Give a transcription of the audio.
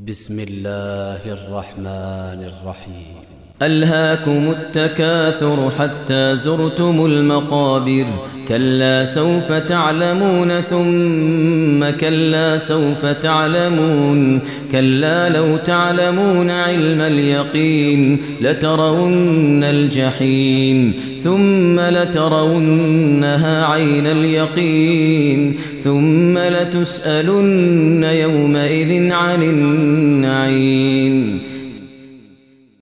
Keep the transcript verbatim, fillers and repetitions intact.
بسم الله الرحمن الرحيم. ألهاكم التكاثر حتى زرتم المقابر. كلا سوف تعلمون ثم كلا سوف تعلمون. كلا لو تعلمون علم اليقين لترون الجحيم ثم لترونها عين اليقين ثم لتسألن يومئذ عن النعيم.